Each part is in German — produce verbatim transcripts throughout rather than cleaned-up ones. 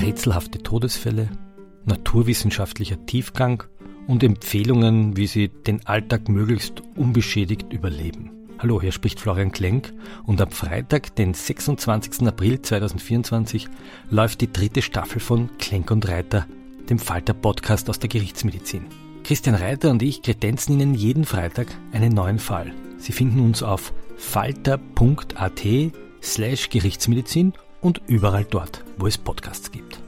rätselhafte Todesfälle, naturwissenschaftlicher Tiefgang und Empfehlungen, wie Sie den Alltag möglichst unbeschädigt überleben. Hallo, hier spricht Florian Klenk und am Freitag, den sechsundzwanzigsten April zweitausendvierundzwanzig, läuft die dritte Staffel von Klenk und Reiter, dem Falter-Podcast aus der Gerichtsmedizin. Christian Reiter und ich kredenzen Ihnen jeden Freitag einen neuen Fall. Sie finden uns auf falter.at slash Gerichtsmedizin und überall dort, wo es Podcasts gibt.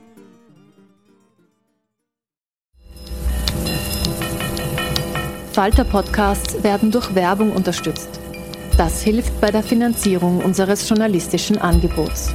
Falter-Podcasts werden durch Werbung unterstützt. Das hilft bei der Finanzierung unseres journalistischen Angebots.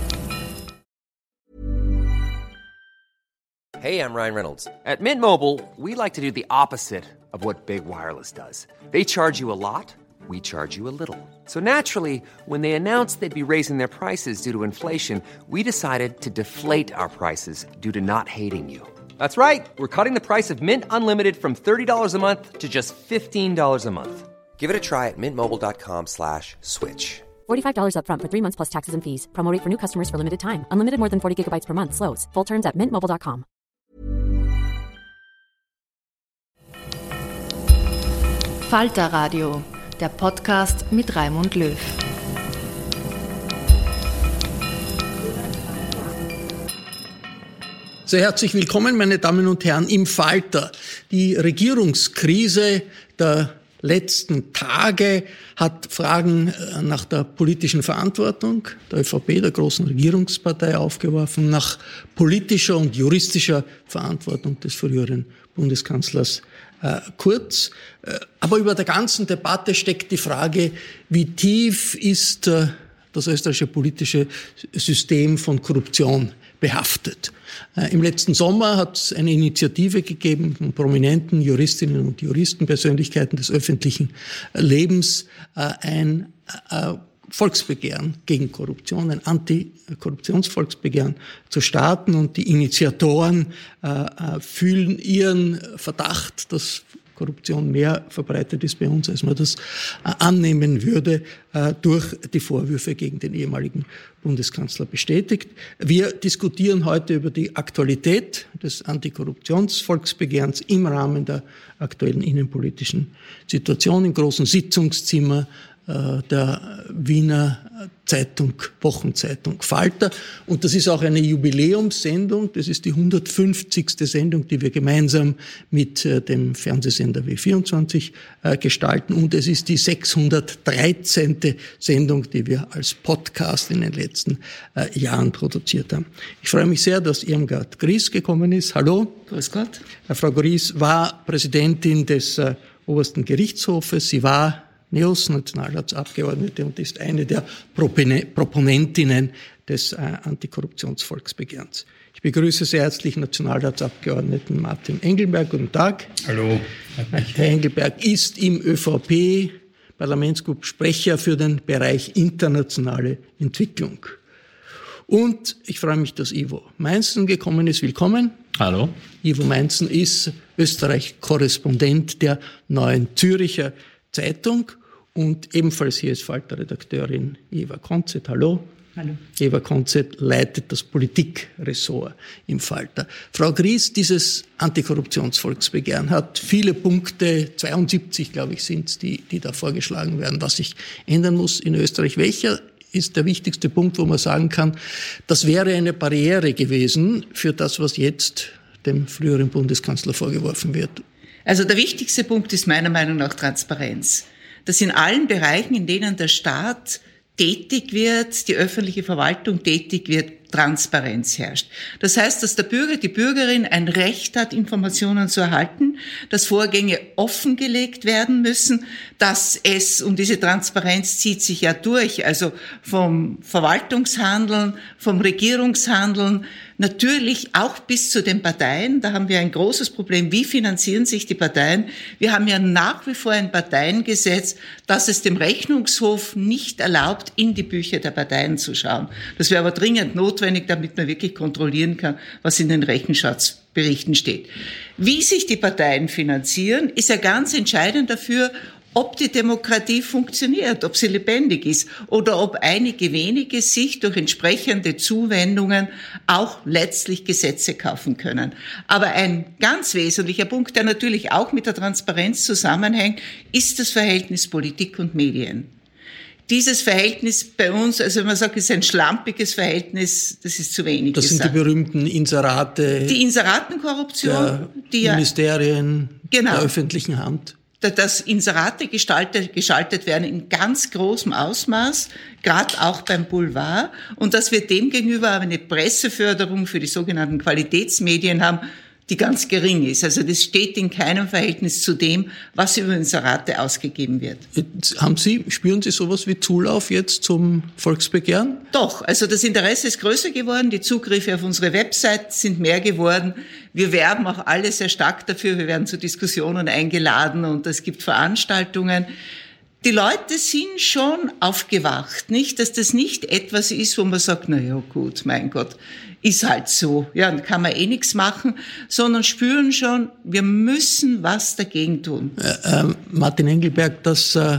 Hey, I'm Ryan Reynolds. At Mint Mobile, we like to do the opposite of what Big Wireless does. They charge you a lot, we charge you a little. So naturally, when they announced they'd be raising their prices due to inflation, we decided to deflate our prices due to not hating you. That's right. We're cutting the price of Mint Unlimited from thirty dollars a month to just fifteen dollars a month. Give it a try at mintmobile.com slash switch. forty-five dollars up front for three months plus taxes and fees. Promo rate for new customers for limited time. Unlimited more than forty gigabytes per month. Slows full terms at mint mobile dot com. Falter Radio, der Podcast mit Raimund Löw. Sehr herzlich willkommen, meine Damen und Herren, im Falter. Die Regierungskrise der letzten Tage hat Fragen nach der politischen Verantwortung der ÖVP, der großen Regierungspartei, aufgeworfen, nach politischer und juristischer Verantwortung des früheren Bundeskanzlers äh, Kurz. Äh, aber über der ganzen Debatte steckt die Frage, wie tief ist äh, das österreichische politische System von Korruption behaftet. Äh, Im letzten Sommer hat es eine Initiative gegeben von prominenten Juristinnen und Juristen, Persönlichkeiten des öffentlichen Lebens, äh, ein äh, Volksbegehren gegen Korruption, ein Antikorruptionsvolksbegehren zu starten. Und die Initiatoren äh, fühlen ihren Verdacht, dass Korruption mehr verbreitet ist bei uns, als man das äh, annehmen würde, äh, durch die Vorwürfe gegen den ehemaligen Bundeskanzler bestätigt. Wir diskutieren heute über die Aktualität des Antikorruptionsvolksbegehrens im Rahmen der aktuellen innenpolitischen Situation im großen Sitzungszimmer der Wiener Zeitung, Wochenzeitung Falter. Und das ist auch eine Jubiläumssendung. Das ist die hundertfünfzigste Sendung, die wir gemeinsam mit dem Fernsehsender W vierundzwanzig gestalten. Und es ist die sechshundertdreizehnte Sendung, die wir als Podcast in den letzten Jahren produziert haben. Ich freue mich sehr, dass Irmgard Gries gekommen ist. Hallo. Grüß Gott. Frau Gries war Präsidentin des Obersten Gerichtshofes. Sie war Neos, Nationalratsabgeordnete, und ist eine der Proponentinnen des äh, Antikorruptionsvolksbegehrens. Ich begrüße sehr herzlich Nationalratsabgeordneten Martin Engelberg. Guten Tag. Hallo. Herr Engelberg ist im ÖVP-Parlamentsgruppe Sprecher für den Bereich internationale Entwicklung. Und ich freue mich, dass Ivo Meinzen gekommen ist. Willkommen. Hallo. Ivo Meinzen ist Österreich-Korrespondent der Neuen Züricher Zeitung. Und ebenfalls hier ist Falter-Redakteurin Eva Konzett. Hallo. Hallo. Eva Konzett leitet das Politikressort im Falter. Frau Gries, dieses Antikorruptionsvolksbegehren hat viele Punkte, zweiundsiebzig, glaube ich, sind es, die, die da vorgeschlagen werden, was sich ändern muss in Österreich. Welcher ist der wichtigste Punkt, wo man sagen kann, das wäre eine Barriere gewesen für das, was jetzt dem früheren Bundeskanzler vorgeworfen wird? Also der wichtigste Punkt ist meiner Meinung nach Transparenz. Dass in allen Bereichen, in denen der Staat tätig wird, die öffentliche Verwaltung tätig wird, Transparenz herrscht. Das heißt, dass der Bürger, die Bürgerin ein Recht hat, Informationen zu erhalten, dass Vorgänge offengelegt werden müssen, dass es, und diese Transparenz zieht sich ja durch, also vom Verwaltungshandeln, vom Regierungshandeln, natürlich auch bis zu den Parteien. Da haben wir ein großes Problem. Wie finanzieren sich die Parteien? Wir haben ja nach wie vor ein Parteiengesetz, das es dem Rechnungshof nicht erlaubt, in die Bücher der Parteien zu schauen. Das wäre aber dringend notwendig, damit man wirklich kontrollieren kann, was in den Rechenschaftsberichten steht. Wie sich die Parteien finanzieren, ist ja ganz entscheidend dafür, ob die Demokratie funktioniert, ob sie lebendig ist oder ob einige wenige sich durch entsprechende Zuwendungen auch letztlich Gesetze kaufen können. Aber ein ganz wesentlicher Punkt, der natürlich auch mit der Transparenz zusammenhängt, ist das Verhältnis Politik und Medien. Dieses Verhältnis bei uns, also man sagt, es ist ein schlampiges Verhältnis, das ist zu wenig Das gesagt. sind die berühmten Inserate. Die Inseratenkorruption, der die ja, Ministerien, genau, der öffentlichen Hand. Dass Inserate gestaltet, geschaltet werden in ganz großem Ausmaß, gerade auch beim Boulevard, und dass wir demgegenüber aber eine Presseförderung für die sogenannten Qualitätsmedien haben, die ganz gering ist. Also das steht in keinem Verhältnis zu dem, was über Inserate ausgegeben wird. Jetzt haben Sie, spüren Sie sowas wie Zulauf jetzt zum Volksbegehren? Doch, also das Interesse ist größer geworden, die Zugriffe auf unsere Website sind mehr geworden. Wir werben auch alle sehr stark dafür, wir werden zu Diskussionen eingeladen und es gibt Veranstaltungen. Die Leute sind schon aufgewacht, nicht, dass das nicht etwas ist, wo man sagt, na ja, gut, mein Gott, ist halt so, ja, dann kann man eh nichts machen, sondern spüren schon, wir müssen was dagegen tun. Äh, äh, Martin Engelberg, das äh,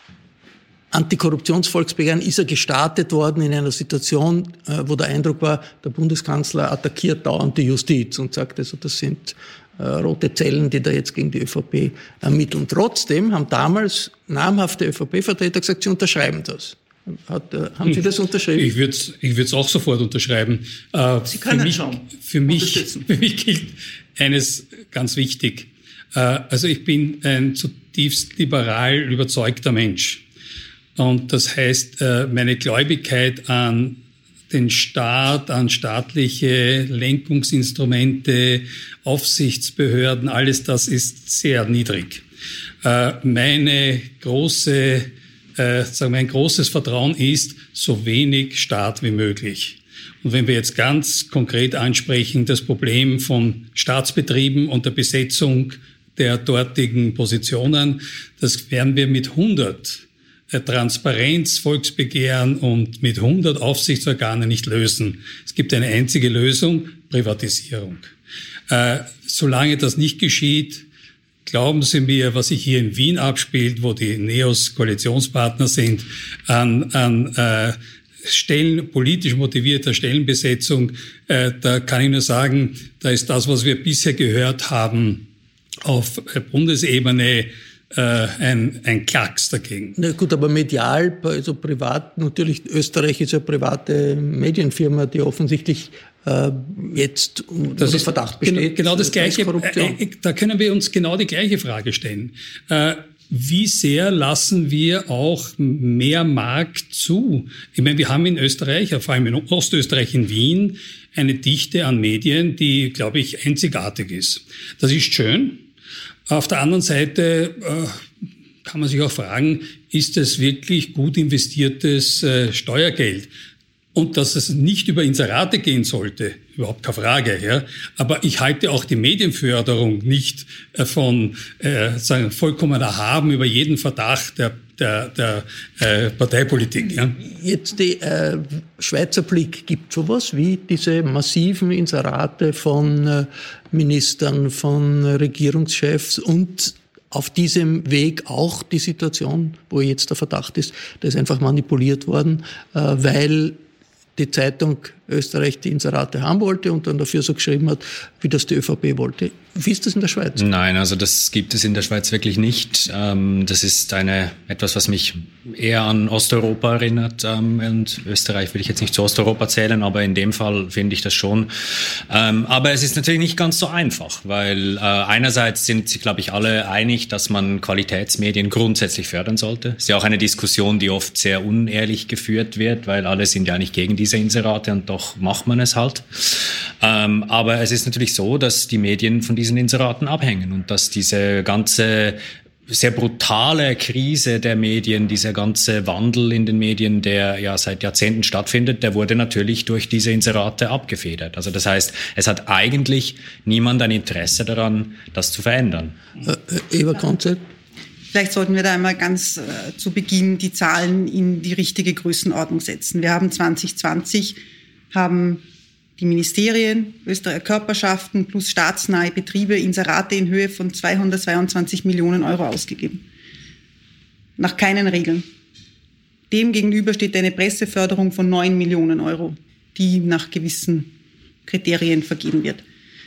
Antikorruptionsvolksbegehren ist ja gestartet worden in einer Situation, äh, wo der Eindruck war, der Bundeskanzler attackiert dauernd die Justiz und sagt, also das sind äh, rote Zellen, die da jetzt gegen die ÖVP ermitteln. Trotzdem haben damals namhafte ÖVP-Vertreter gesagt, sie unterschreiben das. Hat, äh, haben Sie das unterschrieben? Ich würde es ich würd's auch sofort unterschreiben. Äh, Sie können für mich, schon für mich, für mich gilt eines ganz wichtig. Äh, also ich bin ein zutiefst liberal überzeugter Mensch. Und das heißt, äh, meine Gläubigkeit an den Staat, an staatliche Lenkungsinstrumente, Aufsichtsbehörden, alles das ist sehr niedrig. Äh, meine große Äh, sagen wir, ein großes Vertrauen ist, so wenig Staat wie möglich. Und wenn wir jetzt ganz konkret ansprechen, das Problem von Staatsbetrieben und der Besetzung der dortigen Positionen, das werden wir mit hundert äh, Transparenz, Volksbegehren und mit hundert Aufsichtsorganen nicht lösen. Es gibt eine einzige Lösung, Privatisierung. Äh, solange das nicht geschieht, glauben Sie mir, was sich hier in Wien abspielt, wo die Neos Koalitionspartner sind, an, an äh, Stellen, politisch motivierter Stellenbesetzung, äh, da kann ich nur sagen, da ist das, was wir bisher gehört haben, auf Bundesebene äh, ein, ein Klacks dagegen. Na gut, aber medial, also privat, natürlich, Österreich ist eine private Medienfirma, die offensichtlich äh, jetzt unter das ist Verdacht besteht. Genau das Gleiche. Äh, da können wir uns genau die gleiche Frage stellen. Äh, wie sehr lassen wir auch mehr Markt zu? Ich meine, wir haben in Österreich, vor allem in Ostösterreich, in Wien, eine Dichte an Medien, die, glaube ich, einzigartig ist. Das ist schön. Auf der anderen Seite äh, kann man sich auch fragen, ist es wirklich gut investiertes äh, Steuergeld? Und dass es nicht über Inserate gehen sollte, überhaupt keine Frage. Ja. Aber ich halte auch die Medienförderung nicht äh, von äh, sagen, vollkommen erhaben über jeden Verdacht der, der, der äh, Parteipolitik. Ja. Jetzt die äh, Schweizer Blick, gibt sowas wie diese massiven Inserate von äh, Ministern, von Regierungschefs und auf diesem Weg auch die Situation, wo jetzt der Verdacht ist, da ist einfach manipuliert worden, äh, weil die Zeitung Österreich die Inserate haben wollte und dann dafür so geschrieben hat, wie das die ÖVP wollte. Wie ist das in der Schweiz? Nein, also das gibt es in der Schweiz wirklich nicht. Das ist eine etwas, was mich eher an Osteuropa erinnert. Und Österreich will ich jetzt nicht zu Osteuropa zählen, aber in dem Fall finde ich das schon. Aber es ist natürlich nicht ganz so einfach, weil einerseits sind sich, glaube ich, alle einig, dass man Qualitätsmedien grundsätzlich fördern sollte. Es ist ja auch eine Diskussion, die oft sehr unehrlich geführt wird, weil alle sind ja nicht gegen diese Inserate und doch macht man es halt. Ähm, aber es ist natürlich so, dass die Medien von diesen Inseraten abhängen und dass diese ganze sehr brutale Krise der Medien, dieser ganze Wandel in den Medien, der ja seit Jahrzehnten stattfindet, der wurde natürlich durch diese Inserate abgefedert. Also das heißt, es hat eigentlich niemand ein Interesse daran, das zu verändern. Äh, Eva Konzett? Vielleicht sollten wir da einmal ganz äh, zu Beginn die Zahlen in die richtige Größenordnung setzen. Wir haben zwanzig zwanzig, haben die Ministerien, Österreicher Körperschaften plus staatsnahe Betriebe Inserate in Höhe von zweihundertzweiundzwanzig Millionen Euro ausgegeben. nach keinen Regeln. Dem gegenüber steht eine Presseförderung von neun Millionen Euro, die nach gewissen Kriterien vergeben wird.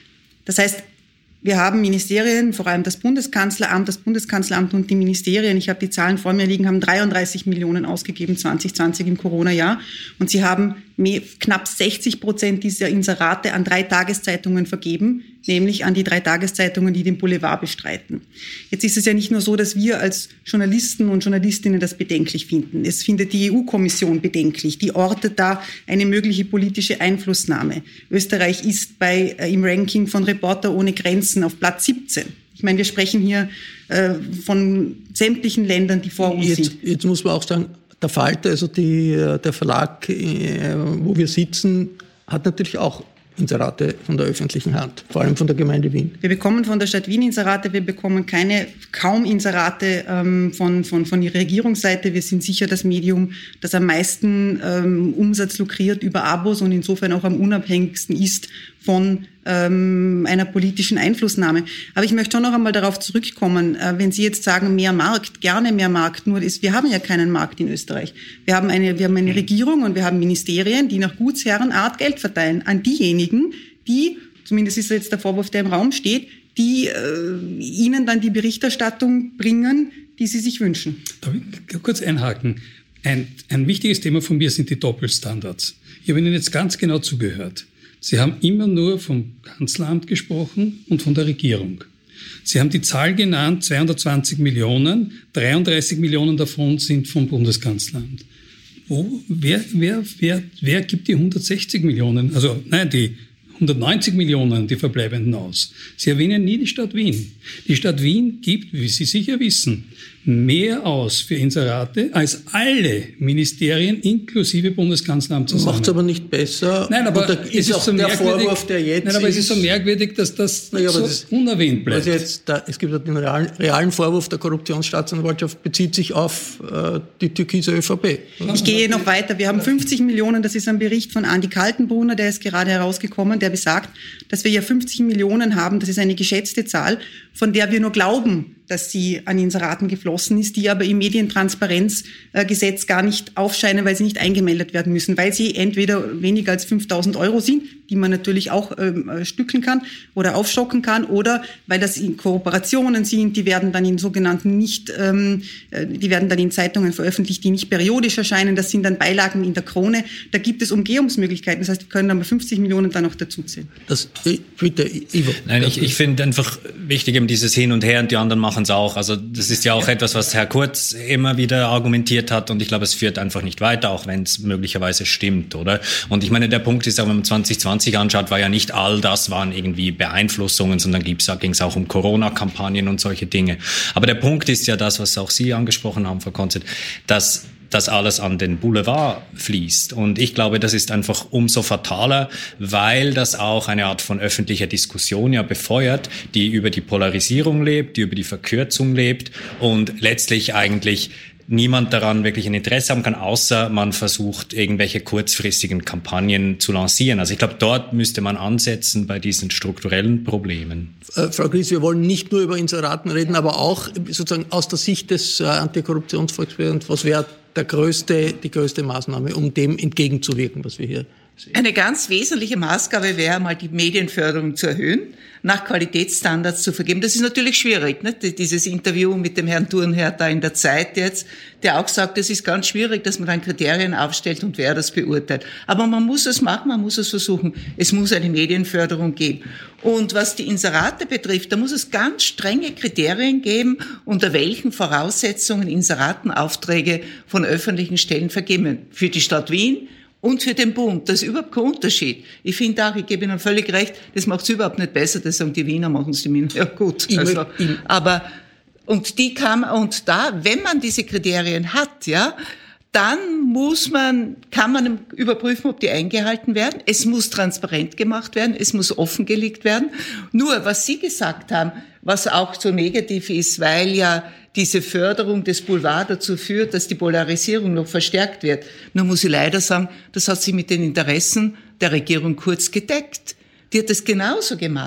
Das heißt, wir haben Ministerien, vor allem das Bundeskanzleramt, das Bundeskanzleramt und die Ministerien, ich habe die Zahlen vor mir liegen, haben dreiunddreißig Millionen ausgegeben zwanzig zwanzig im Corona-Jahr und sie haben mehr, knapp sechzig Prozent dieser Inserate an drei Tageszeitungen vergeben, nämlich an die drei Tageszeitungen, die den Boulevard bestreiten. Jetzt ist es ja nicht nur so, dass wir als Journalisten und Journalistinnen das bedenklich finden. Es findet die E U-Kommission bedenklich. Die ortet da eine mögliche politische Einflussnahme. Österreich ist bei, äh, im Ranking von Reporter ohne Grenzen auf Platz siebzehn. Ich meine, wir sprechen hier äh, von sämtlichen Ländern, die vor uns jetzt, sind. Jetzt muss man auch sagen, der Falter, also die, der Verlag, äh, wo wir sitzen, hat natürlich auch Inserate von der öffentlichen Hand, vor allem von der Gemeinde Wien. Wir bekommen von der Stadt Wien Inserate, wir bekommen keine, kaum Inserate ähm, von, von, von der Regierungsseite. Wir sind sicher das Medium, das am meisten ähm, Umsatz lukriert über Abos und insofern auch am unabhängigsten ist von ähm, einer politischen Einflussnahme. Aber ich möchte schon noch einmal darauf zurückkommen, äh, wenn Sie jetzt sagen, mehr Markt, gerne mehr Markt, nur ist, wir haben ja keinen Markt in Österreich. Wir haben eine, wir haben eine Regierung und wir haben Ministerien, die nach Gutsherrenart Geld verteilen an diejenigen, die, zumindest ist jetzt der Vorwurf, der im Raum steht, die äh, ihnen dann die Berichterstattung bringen, die sie sich wünschen. Darf ich kurz einhaken? Ein, ein wichtiges Thema von mir sind die Doppelstandards. Ich habe Ihnen jetzt ganz genau zugehört. Sie haben immer nur vom Kanzleramt gesprochen und von der Regierung. Sie haben die Zahl genannt, zweihundertzwanzig Millionen, dreiunddreißig Millionen davon sind vom Bundeskanzleramt. Wo, wer, wer, wer, wer gibt die hundertsechzig Millionen, also nein, die hundertneunzig Millionen, die verbleibenden aus? Sie erwähnen nie die Stadt Wien. Die Stadt Wien gibt, wie Sie sicher wissen, mehr aus für Inserate als alle Ministerien inklusive Bundeskanzleramt zusammen. Macht es aber nicht besser. Nein, aber und da es ist ist auch so der merkwürdig, Vorwurf, der jetzt nein, aber ist, es ist so merkwürdig, dass das naja, so das, unerwähnt bleibt. Also jetzt, da, es gibt ja den realen, realen Vorwurf der Korruptionsstaatsanwaltschaft, bezieht sich auf äh, die türkise ÖVP. Ich gehe noch weiter. Wir haben fünfzig Millionen, das ist ein Bericht von Andi Kaltenbrunner, der ist gerade herausgekommen, der besagt, dass wir ja fünfzig Millionen haben, das ist eine geschätzte Zahl, von der wir nur glauben, dass sie an Inseraten geflossen ist, die aber im Medientransparenzgesetz gar nicht aufscheinen, weil sie nicht eingemeldet werden müssen, weil sie entweder weniger als fünftausend Euro sind, die man natürlich auch ähm, stückeln kann oder aufstocken kann, oder weil das in Kooperationen sind, die werden dann in sogenannten nicht, ähm, die werden dann in Zeitungen veröffentlicht, die nicht periodisch erscheinen, das sind dann Beilagen in der Krone, da gibt es Umgehungsmöglichkeiten, das heißt, wir können aber fünfzig Millionen dann noch dazuzählen. Das, bitte, Ivo. Nein, ich, ich finde einfach wichtig eben dieses Hin und Her und die anderen machen es auch. Also das ist ja auch etwas, was Herr Kurz immer wieder argumentiert hat und ich glaube, es führt einfach nicht weiter, auch wenn es möglicherweise stimmt, oder? Und ich meine, der Punkt ist auch, wenn man zwanzig zwanzig anschaut, war ja nicht all das waren irgendwie Beeinflussungen, sondern ging es auch um Corona-Kampagnen und solche Dinge. Aber der Punkt ist ja das, was auch Sie angesprochen haben, Frau Konzert, dass das alles an den Boulevard fließt. Und ich glaube, das ist einfach umso fataler, weil das auch eine Art von öffentlicher Diskussion ja befeuert, die über die Polarisierung lebt, die über die Verkürzung lebt und letztlich eigentlich niemand daran wirklich ein Interesse haben kann, außer man versucht, irgendwelche kurzfristigen Kampagnen zu lancieren. Also ich glaube, dort müsste man ansetzen bei diesen strukturellen Problemen. Äh, Frau Gries, wir wollen nicht nur über Inseraten reden, aber auch sozusagen aus der Sicht des äh, Antikorruptionsvolksbegehrens, was wäre der größte, die größte Maßnahme, um dem entgegenzuwirken, was wir hier sehen? Eine ganz wesentliche Maßgabe wäre mal, die Medienförderung zu erhöhen, nach Qualitätsstandards zu vergeben. Das ist natürlich schwierig, ne? Dieses Interview mit dem Herrn Thurnherr da in der Zeit jetzt, der auch sagt, es ist ganz schwierig, dass man dann Kriterien aufstellt und wer das beurteilt. Aber man muss es machen, man muss es versuchen. Es muss eine Medienförderung geben. Und was die Inserate betrifft, da muss es ganz strenge Kriterien geben, unter welchen Voraussetzungen Inseratenaufträge von öffentlichen Stellen vergeben werden. Für die Stadt Wien und für den Bund. Das ist überhaupt kein Unterschied. Ich finde auch, ich gebe Ihnen völlig recht, das macht es überhaupt nicht besser. Das sagen die Wiener, machen es die Wiener. Ja gut. Also, aber, und die kann, und da, wenn man diese Kriterien hat, ja, dann muss man, kann man überprüfen, ob die eingehalten werden. Es muss transparent gemacht werden. Es muss offengelegt werden. Nur, was Sie gesagt haben, was auch so negativ ist, weil ja diese Förderung des Boulevard dazu führt, dass die Polarisierung noch verstärkt wird. Nur muss ich leider sagen, das hat sich mit den Interessen der Regierung Kurz gedeckt. Die hat das genauso gemacht.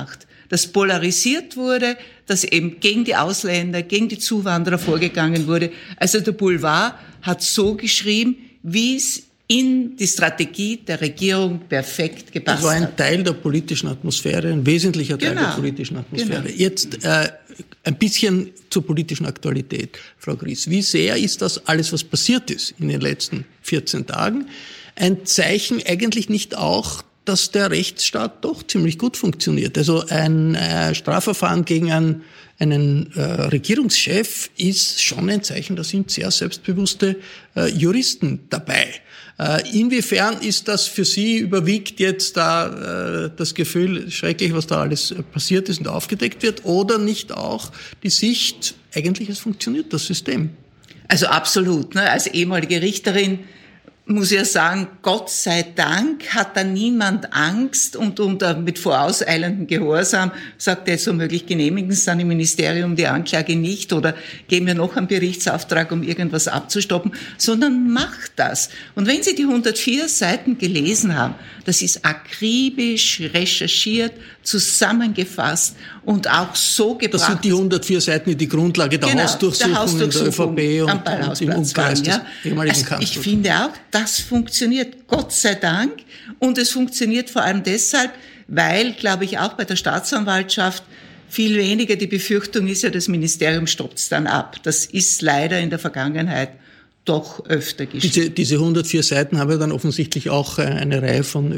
dass polarisiert wurde, dass eben gegen die Ausländer, gegen die Zuwanderer vorgegangen wurde. Also der Boulevard hat so geschrieben, wie es in die Strategie der Regierung perfekt gepasst hat. Das war ein Teil der politischen Atmosphäre, ein wesentlicher Teil genau. der politischen Atmosphäre. Genau. Jetzt äh, ein bisschen zur politischen Aktualität, Frau Gries. Wie sehr ist das alles, was passiert ist in den letzten vierzehn Tagen, ein Zeichen eigentlich nicht auch, dass der Rechtsstaat doch ziemlich gut funktioniert? Also ein äh, Strafverfahren gegen einen, einen äh, Regierungschef ist schon ein Zeichen, da sind sehr selbstbewusste äh, Juristen dabei. Inwiefern ist das für Sie, überwiegt jetzt da äh, das Gefühl, schrecklich, was da alles passiert ist und aufgedeckt wird, oder nicht auch die Sicht, eigentlich es funktioniert, das System? Also absolut. Ne? Als ehemalige Richterin muss ich ja sagen, Gott sei Dank hat da niemand Angst und unter, mit vorauseilendem Gehorsam sagt, jetzt womöglich genehmigen Sie dann im Ministerium die Anklage nicht oder geben wir noch einen Berichtsauftrag, um irgendwas abzustoppen, sondern macht das. Und wenn Sie die hundertvier Seiten gelesen haben, das ist akribisch recherchiert, zusammengefasst und auch so gebracht. Das sind die hundertvier Seiten, die die Grundlage der genau, Hausdurchsuchung, der Hausdurchsuchung in der ÖVP und, am und im Umkreis des ja. ehemaligen also Kanzlers. Ich finde auch, das funktioniert, Gott sei Dank. Und es funktioniert vor allem deshalb, weil, glaube ich, auch bei der Staatsanwaltschaft viel weniger die Befürchtung ist, ja, das Ministerium stoppt es dann ab. Das ist leider in der Vergangenheit doch öfter geschehen. Diese, diese hundertvier Seiten haben ja dann offensichtlich auch eine Reihe von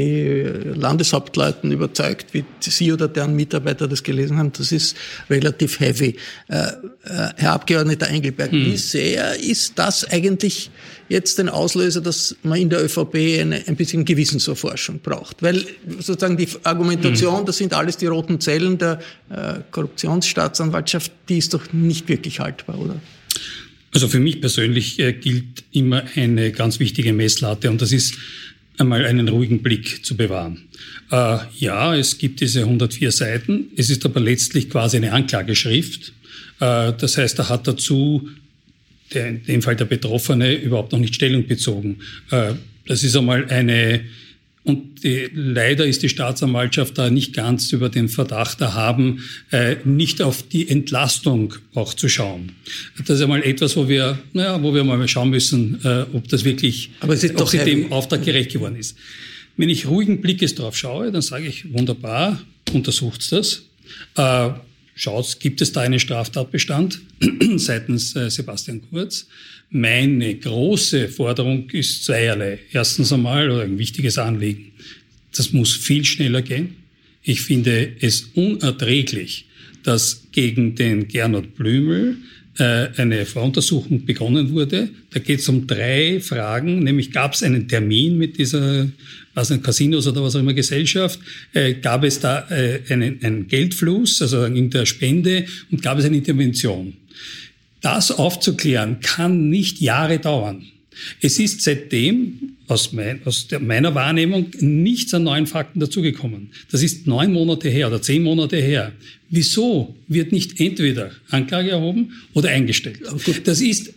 ÖVP-Landeshauptleuten überzeugt, wie Sie oder deren Mitarbeiter das gelesen haben. Das ist relativ heavy. Äh, äh, Herr Abgeordneter Engelberg, hm. wie sehr ist das eigentlich jetzt ein Auslöser, dass man in der ÖVP eine, ein bisschen Gewissenserforschung braucht? Weil sozusagen die Argumentation, hm. das sind alles die roten Zellen der äh, Korruptionsstaatsanwaltschaft, die ist doch nicht wirklich haltbar, oder? Also für mich persönlich äh, gilt immer eine ganz wichtige Messlatte und das ist einmal einen ruhigen Blick zu bewahren. Äh, ja, es gibt diese hundertvier Seiten, es ist aber letztlich quasi eine Anklageschrift. Äh, das heißt, da hat dazu der, in dem Fall der Betroffene überhaupt noch nicht Stellung bezogen. Äh, das ist einmal eine... Und die, leider ist die Staatsanwaltschaft da nicht ganz über den Verdacht erhaben, äh, nicht auf die Entlastung auch zu schauen. Das ist einmal etwas, wo wir, naja, wo wir mal schauen müssen, äh, ob das wirklich, Aber es ist ob doch sie dem Auftrag gerecht geworden ist. Wenn ich ruhigen Blickes drauf schaue, dann sage ich, wunderbar, untersucht's das. Äh, schaut, gibt es da einen Straftatbestand seitens äh, Sebastian Kurz? Meine große Forderung ist zweierlei. Erstens einmal, oder ein wichtiges Anliegen, das muss viel schneller gehen. Ich finde es unerträglich, dass gegen den Gernot Blümel äh, eine Voruntersuchung begonnen wurde. Da geht es um drei Fragen, nämlich gab es einen Termin mit dieser, was nicht, Casinos oder was auch immer Gesellschaft, äh, gab es da äh, einen, einen Geldfluss, also in der Spende, und gab es eine Intervention. Das aufzuklären kann nicht Jahre dauern. Es ist seitdem aus, mein, aus der, meiner Wahrnehmung nichts an neuen Fakten dazugekommen. Das ist neun Monate her oder zehn Monate her. Wieso wird nicht entweder Anklage erhoben oder eingestellt? Das ist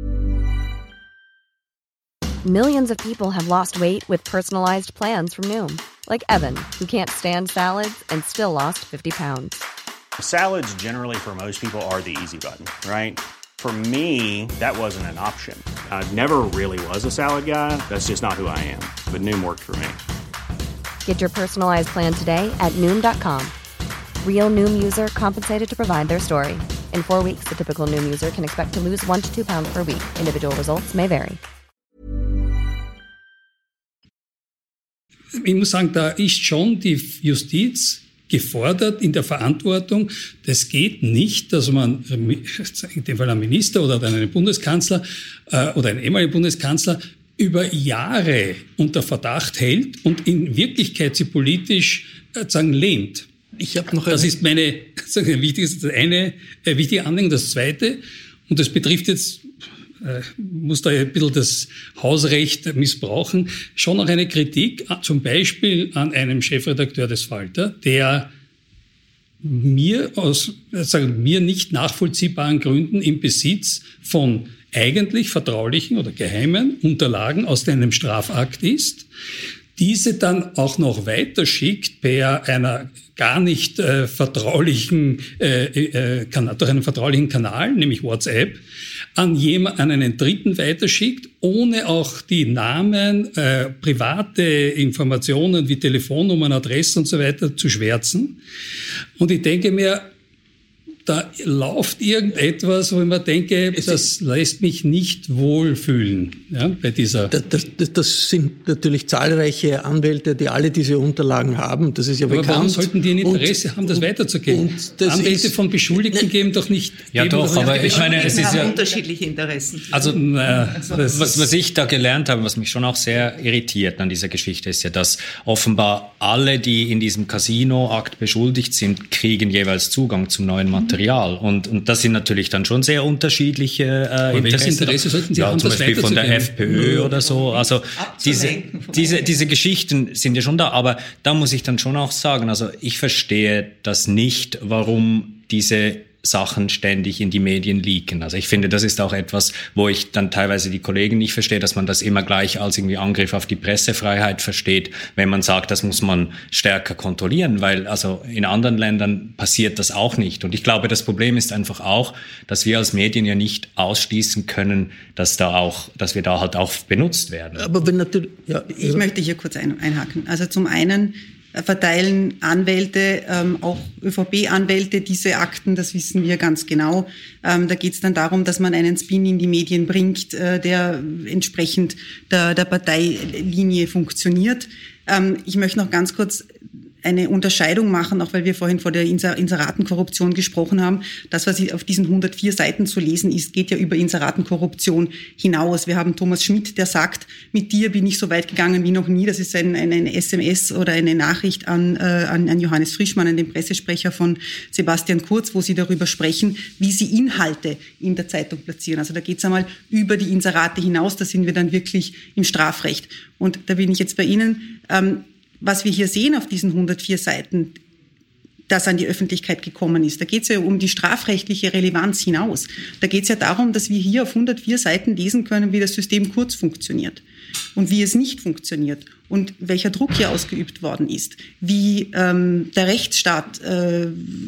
Millions of people have lost weight with personalized plans from Noom. Like Evan, who can't stand salads and still lost fifty pounds. Salads generally for most people are the easy button, right? For me, that wasn't an option. I never really was a salad guy. That's just not who I am. But Noom worked for me. Get your personalized plan today at Noom dot com. Real Noom user compensated to provide their story. In four weeks, the typical Noom user can expect to lose one to two pounds per week. Individual results may vary. Ich muss sagen, da ist schon die Justiz gefordert in der Verantwortung. Das geht nicht, dass man in dem Fall einen Minister oder einen Bundeskanzler äh, oder einen ehemaligen Bundeskanzler über Jahre unter Verdacht hält und in Wirklichkeit sie politisch äh, sagen, lehnt. Ich habe noch das ist meine sagen, wichtigste, eine äh, wichtige Anliegen. Das zweite, und das betrifft jetzt, äh, muss da ein bisschen das Hausrecht missbrauchen, schon noch eine Kritik, zum Beispiel an einem Chefredakteur des Falter, der mir aus sagen, mir nicht nachvollziehbaren Gründen im Besitz von eigentlich vertraulichen oder geheimen Unterlagen aus einem Strafakt ist, diese dann auch noch weiterschickt per einer gar nicht äh, vertraulichen, äh, äh, kan- durch einen vertraulichen Kanal, nämlich WhatsApp, an jemand, an einen Dritten weiterschickt, ohne auch die Namen, äh, private Informationen wie Telefonnummern, Adressen und so weiter zu schwärzen. Und ich denke mir, da läuft irgendetwas, wo ich mir denke, das lässt mich nicht wohlfühlen, ja, bei dieser. Das, das, das sind natürlich zahlreiche Anwälte, die alle diese Unterlagen haben. Das ist ja aber bekannt. Warum sollten die ein Interesse und, haben, das weiterzugeben? Anwälte von Beschuldigten geben doch nicht. Ja, doch, aber ich meine, es ist ja unterschiedliche Interessen. Also, Na, was, was ich da gelernt habe, was mich schon auch sehr irritiert an dieser Geschichte, ist ja, dass offenbar alle, die in diesem Casino-Akt beschuldigt sind, kriegen jeweils Zugang zum neuen Material. Material. Und, und das sind natürlich dann schon sehr unterschiedliche äh, Interessen. Welches Interesse sollten Sie ja, haben, zum das Beispiel von der FPÖ ja. oder so. Also diese, diese, diese Geschichten sind ja schon da. Aber da muss ich dann schon auch sagen, also ich verstehe das nicht, warum diese Sachen ständig in die Medien leaken. Also ich finde, das ist auch etwas, wo ich dann teilweise die Kollegen nicht verstehe, dass man das immer gleich als irgendwie Angriff auf die Pressefreiheit versteht, wenn man sagt, das muss man stärker kontrollieren, weil also in anderen Ländern passiert das auch nicht. Und ich glaube, das Problem ist einfach auch, dass wir als Medien ja nicht ausschließen können, dass da auch, dass wir da halt auch benutzt werden. Aber wenn natürlich, ja, ich möchte hier kurz ein, einhaken. Also zum einen verteilen Anwälte, ähm, auch ÖVP Anwälte, diese Akten, das wissen wir ganz genau. Ähm, da geht es dann darum, dass man einen Spin in die Medien bringt, äh, der entsprechend der, der Parteilinie funktioniert. Ähm, ich möchte noch ganz kurz eine Unterscheidung machen, auch weil wir vorhin vor der Inseratenkorruption gesprochen haben. Das, was auf diesen hundertvier Seiten zu lesen ist, geht ja über Inseratenkorruption hinaus. Wir haben Thomas Schmidt, der sagt, mit dir bin ich so weit gegangen wie noch nie. Das ist ein, ein, ein S M S oder eine Nachricht an, äh, an, an Johannes Frischmann, an den Pressesprecher von Sebastian Kurz, wo sie darüber sprechen, wie sie Inhalte in der Zeitung platzieren. Also da geht es einmal über die Inserate hinaus. Da sind wir dann wirklich im Strafrecht. Und da bin ich jetzt bei Ihnen. Ähm, Was wir hier sehen auf diesen hundertvier Seiten, das an die Öffentlichkeit gekommen ist, da geht es ja um die strafrechtliche Relevanz hinaus. Da geht es ja darum, dass wir hier auf hundertvier Seiten lesen können, wie das System Kurz funktioniert und wie es nicht funktioniert und welcher Druck hier ausgeübt worden ist, wie ähm, der Rechtsstaat äh,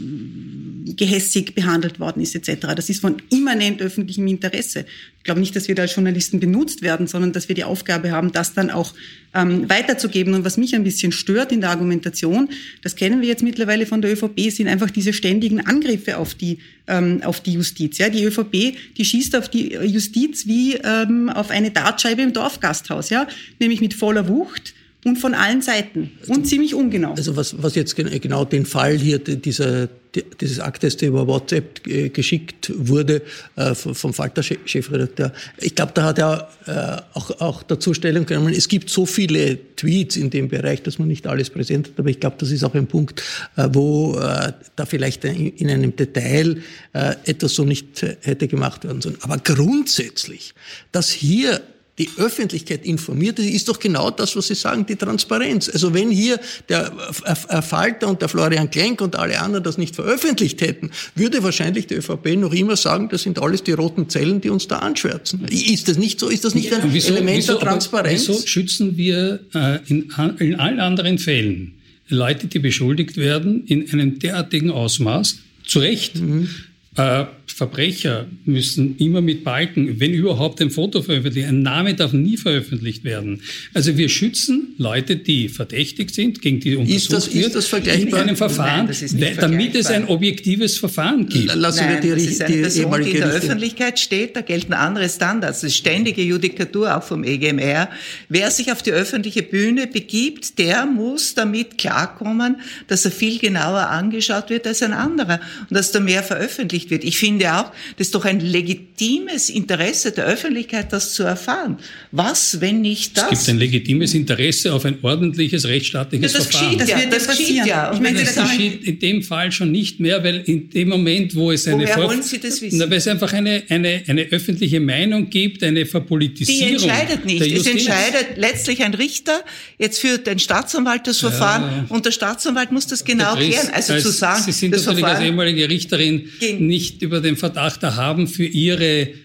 gehässig behandelt worden ist et cetera. Das ist von immanent öffentlichem Interesse. Ich glaube nicht, dass wir da als Journalisten benutzt werden, sondern dass wir die Aufgabe haben, das dann auch ähm, weiterzugeben. Und was mich ein bisschen stört in der Argumentation, das kennen wir jetzt mittlerweile von der ÖVP, sind einfach diese ständigen Angriffe auf die ähm, auf die Justiz. Ja, die ÖVP, die schießt auf die Justiz wie ähm, auf eine Dartscheibe im Dorfgasthaus, ja, nämlich mit voller Wucht. Und von allen Seiten. Und ziemlich ungenau. Also was, was jetzt genau den Fall hier, dieser, dieses Aktes, der über WhatsApp äh, geschickt wurde, äh, vom Falter-Chefredakteur. Ich glaube, da hat er äh, auch, auch dazu Stellung genommen. Es gibt so viele Tweets in dem Bereich, dass man nicht alles präsent hat. Aber ich glaube, das ist auch ein Punkt, äh, wo äh, da vielleicht in, in einem Detail äh, etwas so nicht äh, hätte gemacht werden sollen. Aber grundsätzlich, dass hier die Öffentlichkeit informiert ist, ist doch genau das, was Sie sagen, die Transparenz. Also wenn hier der Falter und der Florian Klenk und alle anderen das nicht veröffentlicht hätten, würde wahrscheinlich die ÖVP noch immer sagen, das sind alles die roten Zellen, die uns da anschwärzen. Ist das nicht so? Ist das nicht ein wieso, Element wieso, der Transparenz? Wieso schützen wir äh, in, in allen anderen Fällen Leute, die beschuldigt werden, in einem derartigen Ausmaß, zu Recht, mhm. Äh, Verbrecher müssen immer mit Balken, wenn überhaupt, ein Foto veröffentlichen. Ein Name darf nie veröffentlicht werden. Also wir schützen Leute, die verdächtigt sind, gegen die untersucht ist das, wird, ist das vergleichbar? in einem Verfahren, Nein, damit es ein objektives Verfahren gibt. Lassen Nein, wir die, das ist eine die Person, die in der Richtung. Öffentlichkeit steht, da gelten andere Standards. Das ist ständige Judikatur, auch vom E G M R. Wer sich auf die öffentliche Bühne begibt, der muss damit klarkommen, dass er viel genauer angeschaut wird als ein anderer und dass da mehr veröffentlicht wird. Ich finde auch, das ist doch ein legitimes Interesse der Öffentlichkeit, das zu erfahren. Was, wenn nicht das? Es gibt ein legitimes Interesse auf ein ordentliches rechtsstaatliches ja, das Verfahren. Geschieht, ja, das, das geschieht ja. Ich meine, das, das geschieht in dem Fall schon nicht mehr, weil in dem Moment, wo es eine... Woher Vor- wollen Sie das wissen? Na, weil es einfach eine, eine, eine öffentliche Meinung gibt, eine Verpolitisierung. Die entscheidet nicht. Es entscheidet letztlich ein Richter. Jetzt führt ein Staatsanwalt das Verfahren ja. und der Staatsanwalt muss das genau klären. Also als, zu sagen, Sie sind das natürlich Verfahren als ehemalige Richterin nicht über den Verdacht erhaben, für Ihre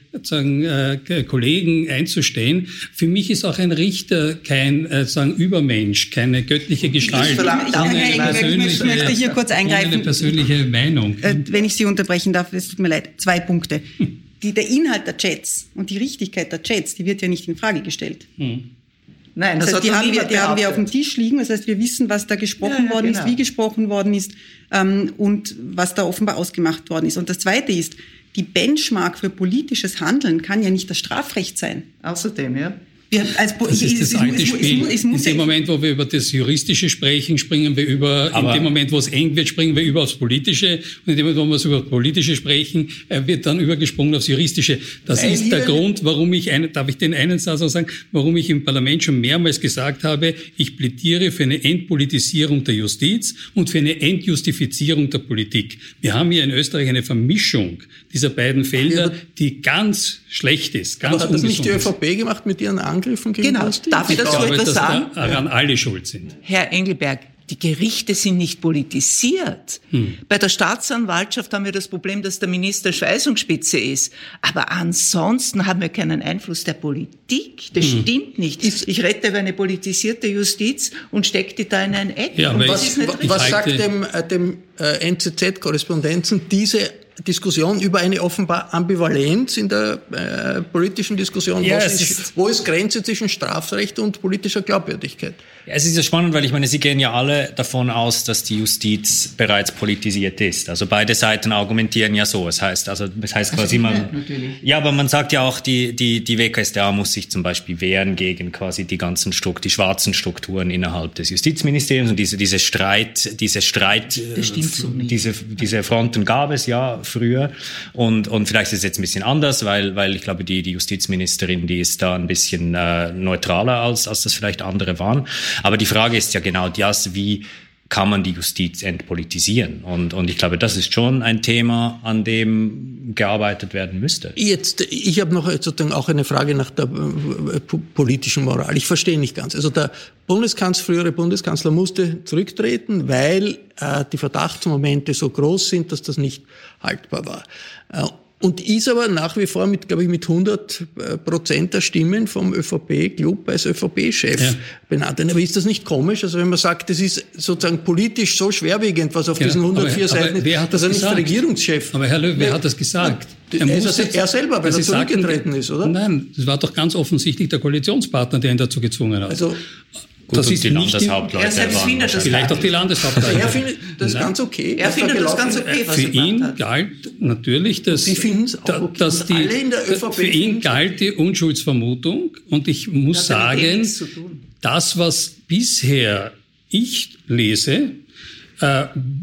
sozusagen, äh, Kollegen einzustehen. Für mich ist auch ein Richter kein äh, sozusagen Übermensch, keine göttliche Gestalt. Ich, ich, ich möchte hier kurz eingreifen. Eine persönliche Meinung. Äh, wenn ich Sie unterbrechen darf, es tut mir leid. Zwei Punkte. Die, der Inhalt der Chats und die Richtigkeit der Chats, die wird ja nicht in Frage gestellt. Hm. Nein, das, das heißt, die, haben wir, die haben wir auf dem Tisch liegen. Das heißt, wir wissen, was da gesprochen ja, ja, worden genau. ist, wie gesprochen worden ist ähm, und was da offenbar ausgemacht worden ist. Und das Zweite ist, die Benchmark für politisches Handeln kann ja nicht das Strafrecht sein. Außerdem, ja. Wir, als, das ist das alte Spiel. In dem Moment, wo wir über das Juristische sprechen, springen wir über, aber in dem Moment, wo es eng wird, springen wir über aufs Politische. Und in dem Moment, wo wir über das Politische sprechen, wird dann übergesprungen aufs Juristische. Das Weil ist der Grund, warum ich, eine, darf ich den einen Satz auch sagen, warum ich im Parlament schon mehrmals gesagt habe, ich plädiere für eine Entpolitisierung der Justiz und für eine Entjustifizierung der Politik. Wir haben hier in Österreich eine Vermischung dieser beiden Felder, ja, die ganz schlecht ist, ganz aber hat das nicht die ÖVP gemacht mit ihren Angriffen gegen Genau, Justiz? darf ich dazu glaube, etwas dass sagen? daran alle schuld sind. Herr Engelberg, die Gerichte sind nicht politisiert. Hm. Bei der Staatsanwaltschaft haben wir das Problem, dass der Minister Schweißungsspitze ist. Aber ansonsten haben wir keinen Einfluss der Politik. Das hm. stimmt nicht. Ich rede über eine politisierte Justiz und stecke die da in ein Eck. Ja, und was, was sagt dem, äh, dem äh, N Z Z-Korrespondenzen diese Diskussion über eine offenbar Ambivalenz in der äh, politischen Diskussion? Ja, ist, ist, wo ist Grenze zwischen Strafrecht und politischer Glaubwürdigkeit? Ja, es ist ja spannend, weil ich meine, Sie gehen ja alle davon aus, dass die Justiz bereits politisiert ist. Also beide Seiten argumentieren ja so. Es heißt, also, das heißt quasi, also, man, ja, aber man sagt ja auch, die, die, die W K S t A muss sich zum Beispiel wehren gegen quasi die ganzen Strukturen, die schwarzen Strukturen innerhalb des Justizministeriums und diese, diese Streit, diese Streit, das stimmt so nicht. diese, diese Fronten gab es ja früher und, und vielleicht ist es jetzt ein bisschen anders, weil, weil ich glaube, die, die Justizministerin, die ist da ein bisschen äh, neutraler als, als das vielleicht andere waren. Aber die Frage ist ja genau das, wie kann man die Justiz entpolitisieren? Und, und ich glaube, das ist schon ein Thema, an dem gearbeitet werden müsste. Jetzt, ich habe noch sozusagen auch eine Frage nach der äh, politischen Moral. Ich verstehe nicht ganz. Also der Bundeskanzler, frühere Bundeskanzler musste zurücktreten, weil äh, die Verdachtsmomente so groß sind, dass das nicht haltbar war. Äh, Und ist aber nach wie vor mit, glaube ich, mit hundert Prozent der Stimmen vom ÖVP-Club als ÖVP-Chef ja. benannt. Aber ist das nicht komisch? Also wenn man sagt, das ist sozusagen politisch so schwerwiegend, was auf ja, diesen hundertvier aber, Seiten, aber wer hat das dass er gesagt? nicht Regierungschef. Aber Herr Löw, wer hat das gesagt? Er, er, muss er selber, weil er zurückgetreten ist, oder? Nein, das war doch ganz offensichtlich der Koalitionspartner, der ihn dazu gezwungen hat. Also, Gut, das ist die Landeshauptleute. Er selbst findet das vielleicht auch die Landeshauptleute. Er findet das Nein. ganz okay. Er findet das ganz okay, was Für er ihn hat. galt natürlich, dass, Sie finden's auch okay. dass die, alle in der ÖVP für ihn galt die Unschuldsvermutung. Und ich muss sagen, das, was bisher ich lese, äh,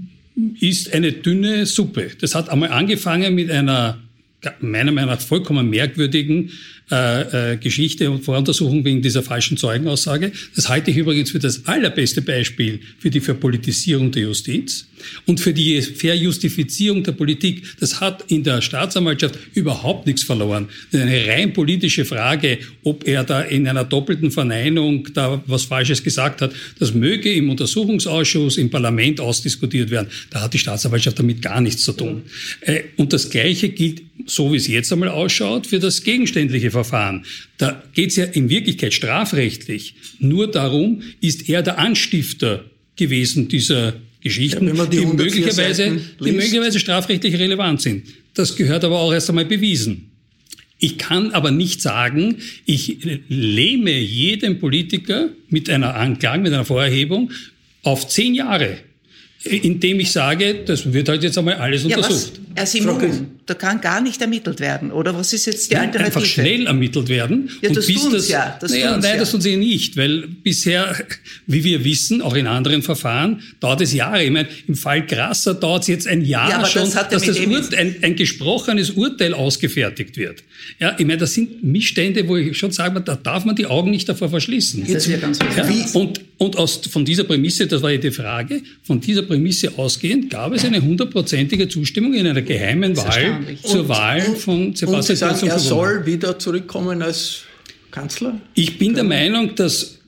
ist eine dünne Suppe. Das hat einmal angefangen mit einer meiner Meinung nach vollkommen merkwürdigen äh, äh, Geschichte und Voruntersuchung wegen dieser falschen Zeugenaussage. Das halte ich übrigens für das allerbeste Beispiel für die Verpolitisierung der Justiz und für die Verjustifizierung der Politik. Das hat in der Staatsanwaltschaft überhaupt nichts verloren. Das ist eine rein politische Frage, ob er da in einer doppelten Verneinung da was Falsches gesagt hat. Das möge im Untersuchungsausschuss, im Parlament ausdiskutiert werden. Da hat die Staatsanwaltschaft damit gar nichts zu tun. Äh, und das Gleiche gilt, so wie es jetzt einmal ausschaut, für das gegenständliche Verfahren. Da geht es ja in Wirklichkeit strafrechtlich nur darum, ist er der Anstifter gewesen dieser Geschichten, ja, die, die, möglicherweise, die möglicherweise strafrechtlich relevant sind. Das gehört aber auch erst einmal bewiesen. Ich kann aber nicht sagen, ich lähme jedem Politiker mit einer Anklage, mit einer Vorerhebung auf zehn Jahre, indem ich sage, das wird halt jetzt einmal alles ja, untersucht. Was? Er ist immun. Da kann gar nicht ermittelt werden. Oder was ist jetzt die Alternative? Einfach schnell ermittelt werden. Ja, das tun das, sie ja. Das naja, nein, ja. das tun sie nicht, weil bisher, wie wir wissen, auch in anderen Verfahren, dauert es Jahre. Ich meine, im Fall Grasser dauert es jetzt ein Jahr ja, schon, das dass das Ur- ein, ein gesprochenes Urteil ausgefertigt wird. Ja, ich meine, das sind Missstände, wo ich schon sage, da darf man die Augen nicht davor verschließen. Das ist ganz ja, und und aus, von dieser Prämisse, das war ja die Frage, von dieser Prämisse ausgehend gab es eine hundertprozentige Zustimmung in einer geheimen Wahl zur und, Wahl von Sebastian Und Sie sagen, er soll wieder zurückkommen als Kanzler? Ich bin der Meinung, dass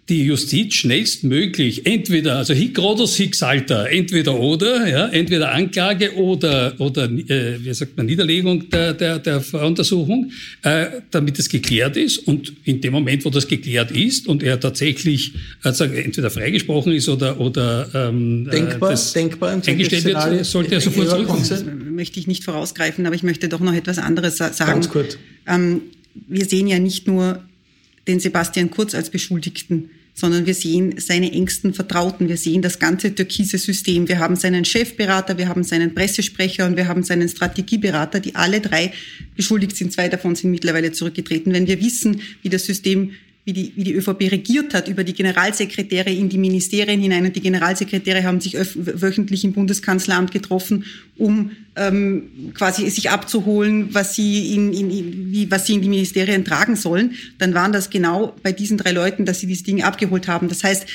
die Justiz schnellstmöglich entweder, also hic Rhodus, hic salta, entweder oder, ja, entweder Anklage oder, oder äh, wie sagt man, Niederlegung der, der, der Untersuchung, äh, damit es geklärt ist. Und in dem Moment, wo das geklärt ist und er tatsächlich also entweder freigesprochen ist oder, oder ähm, denkbar, das denkbar eingestellt wird, sollte er sofort zurückkommen. Das möchte ich nicht vorausgreifen, aber ich möchte doch noch etwas anderes sagen. Ganz kurz. Ähm, wir sehen ja nicht nur den Sebastian Kurz als Beschuldigten, sondern wir sehen seine engsten Vertrauten. Wir sehen das ganze türkise System. Wir haben seinen Chefberater, wir haben seinen Pressesprecher und wir haben seinen Strategieberater, die alle drei beschuldigt sind. Zwei davon sind mittlerweile zurückgetreten. Wenn wir wissen, wie das System, wie die, wie die ÖVP regiert hat, über die Generalsekretäre in die Ministerien hinein, und die Generalsekretäre haben sich öf- wöchentlich im Bundeskanzleramt getroffen, um ähm, quasi sich abzuholen, was sie in, in, in wie, was sie in die Ministerien tragen sollen, dann waren das genau bei diesen drei Leuten, dass sie diese Dinge abgeholt haben. Das heißt,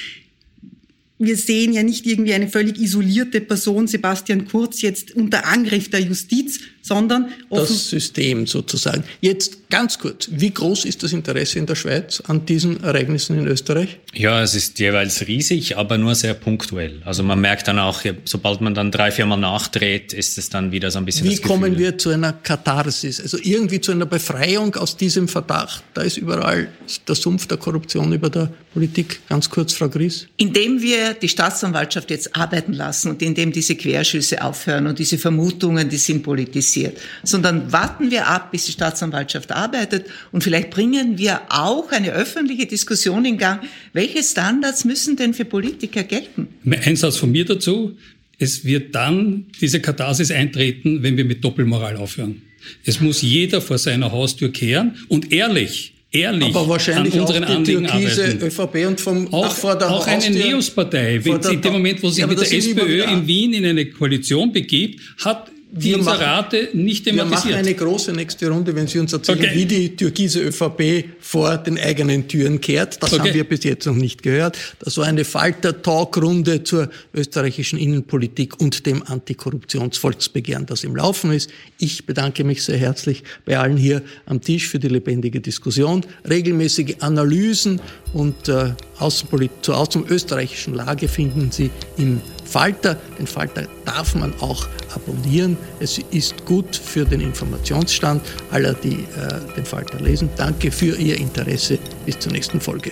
wir sehen ja nicht irgendwie eine völlig isolierte Person, Sebastian Kurz, jetzt unter Angriff der Justiz, sondern das System sozusagen. Jetzt ganz kurz, wie groß ist das Interesse in der Schweiz an diesen Ereignissen in Österreich? Ja, es ist jeweils riesig, aber nur sehr punktuell. Also man merkt dann auch, sobald man dann drei, vier Mal nachdreht, ist es dann wieder so ein bisschen Wie das Gefühl. kommen wir zu einer Katharsis, also irgendwie zu einer Befreiung aus diesem Verdacht? Da ist überall der Sumpf der Korruption über der Politik. Ganz kurz, Frau Gries. Indem wir die Staatsanwaltschaft jetzt arbeiten lassen und indem diese Querschüsse aufhören und diese Vermutungen, die sind politisiert, sondern warten wir ab, bis die Staatsanwaltschaft arbeitet, und vielleicht bringen wir auch eine öffentliche Diskussion in Gang. Welche Standards müssen denn für Politiker gelten? Ein Satz von mir dazu. Es wird dann diese Katharsis eintreten, wenn wir mit Doppelmoral aufhören. Es muss jeder vor seiner Haustür kehren und ehrlich Ehrlich aber wahrscheinlich an unseren auch die Anliegen türkise arbeiten. ÖVP und vom auch, ach, vor der auch eine Neos-Partei, wenn sie in dem Moment, wo sie ja, mit der SPÖ immer, in Wien in eine Koalition begibt, hat die wir Inserate machen, nicht thematisiert. Wir machen eine große nächste Runde, wenn Sie uns erzählen, okay, wie die türkise ÖVP vor den eigenen Türen kehrt. Das okay. haben wir bis jetzt noch nicht gehört. Das war eine Falter-Talk-Runde zur österreichischen Innenpolitik und dem Antikorruptionsvolksbegehren, das im Laufen ist. Ich bedanke mich sehr herzlich bei allen hier am Tisch für die lebendige Diskussion, regelmäßige Analysen und äh, Außenpolit- zur außenösterreichischen Lage finden Sie im Falter. Den Falter darf man auch abonnieren. Es ist gut für den Informationsstand aller, die äh, den Falter lesen. Danke für Ihr Interesse. Bis zur nächsten Folge.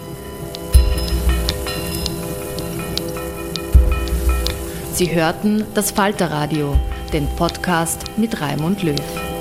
Sie hörten das Falterradio, den Podcast mit Raimund Löw.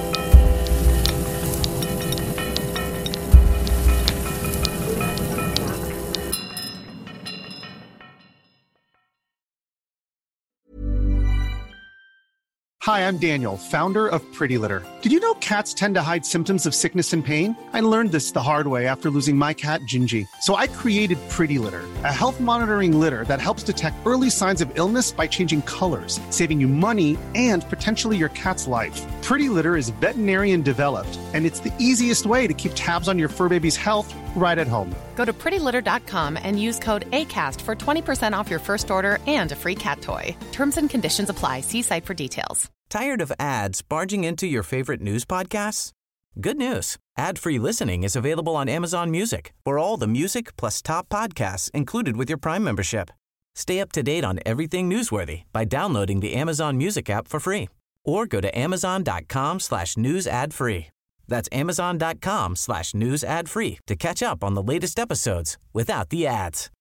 Hi, I'm Daniel, founder of Pretty Litter. Did you know cats tend to hide symptoms of sickness and pain? I learned this the hard way after losing my cat, Gingy. So I created Pretty Litter, a health monitoring litter that helps detect early signs of illness by changing colors, saving you money and potentially your cat's life. Pretty Litter is veterinarian developed, and it's the easiest way to keep tabs on your fur baby's health right at home. Go to pretty litter dot com and use code ACAST for twenty percent off your first order and a free cat toy. Terms and conditions apply. See site for details. Tired of ads barging into your favorite news podcasts? Good news. Ad-free listening is available on Amazon Music for all the music plus top podcasts included with your Prime membership. Stay up to date on everything newsworthy by downloading the Amazon Music app for free or go to amazon.com slash news ad free. That's amazon.com slash news ad free to catch up on the latest episodes without the ads.